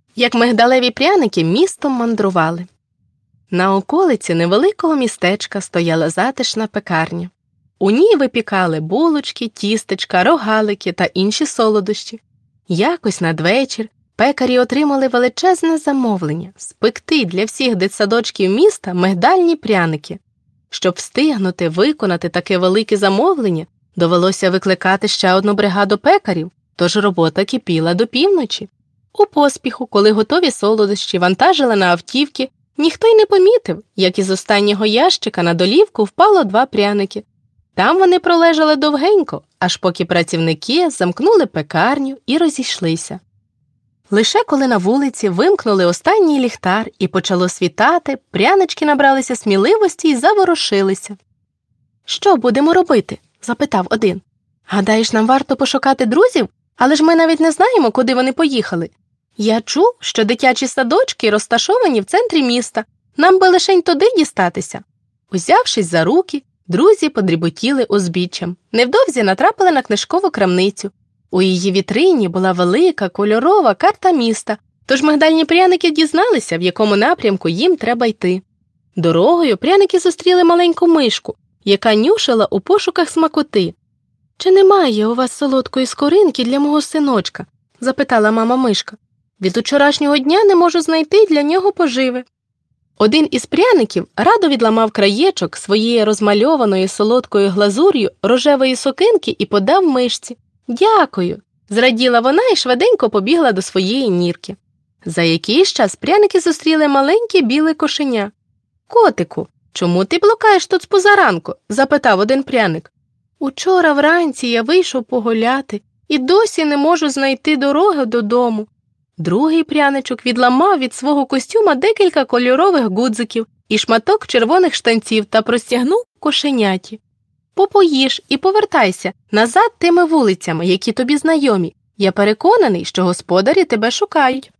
Як мигдалеві пряники містом мандрували. На околиці невеликого містечка стояла затишна пекарня. У ній випікали булочки, тістечка, рогалики та інші солодощі. Якось надвечір пекарі отримали величезне замовлення – спекти для всіх дитсадочків міста мигдальні пряники. Щоб встигнути виконати таке велике замовлення, довелося викликати ще одну бригаду пекарів, тож робота кипіла до півночі. У поспіху, коли готові солодощі вантажили на автівки, ніхто й не помітив, як із останнього ящика на долівку впало 2 пряники. Там вони пролежали довгенько, аж поки працівники замкнули пекарню і розійшлися. Лише коли на вулиці вимкнули останній ліхтар і почало світати, прянички набралися сміливості і заворушилися. «Що будемо робити?» – запитав один. «Гадаєш, нам варто пошукати друзів? Але ж ми навіть не знаємо, куди вони поїхали. Я чув, що дитячі садочки розташовані в центрі міста. Нам би лишень туди дістатися». Узявшись за руки, друзі подріботіли узбіччям. Невдовзі натрапили на книжкову крамницю. У її вітрині була велика, кольорова карта міста, тож мигдальні пряники дізналися, в якому напрямку їм треба йти. Дорогою пряники зустріли маленьку мишку, яка нюшила у пошуках смакоти. «Чи немає у вас солодкої скоринки для мого синочка?» – запитала мама мишка. «Від учорашнього дня не можу знайти для нього поживи». Один із пряників радо відламав краєчок своєї розмальованої солодкою глазур'ю рожевої сокинки і подав мишці. «Дякую!» – зраділа вона і швиденько побігла до своєї нірки. За якийсь час пряники зустріли маленьке біле кошеня. «Котику, чому ти блукаєш тут спозаранку?» – запитав один пряник. «Учора вранці я вийшов погуляти і досі не можу знайти дороги додому». Другий пряничок відламав від свого костюма декілька кольорових гудзиків і шматок червоних штанців та простягнув кошеняті. «Попоїж і повертайся назад тими вулицями, які тобі знайомі. Я переконаний, що господарі тебе шукають».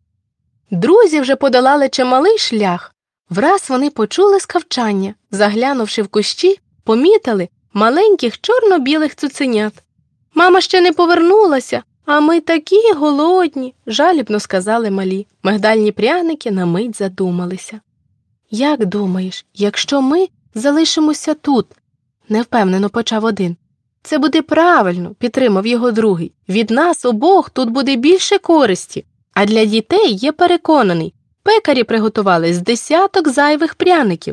Друзі вже подолали чималий шлях. Враз вони почули скавчання. Заглянувши в кущі, помітили маленьких чорно-білих цуценят. «Мама ще не повернулася, а ми такі голодні», – жалібно сказали малі. Мигдальні пряники на мить задумалися. «Як думаєш, якщо ми залишимося тут?» – невпевнено почав один. «Це буде правильно», – підтримав його другий. «Від нас обох тут буде більше користі, а для дітей, є переконаний, пекарі приготували з 10 зайвих пряників».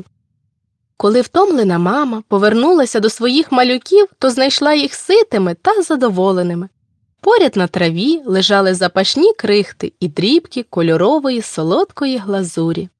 Коли втомлена мама повернулася до своїх малюків, то знайшла їх ситими та задоволеними. Поряд на траві лежали запашні крихти і дрібки кольорової солодкої глазурі.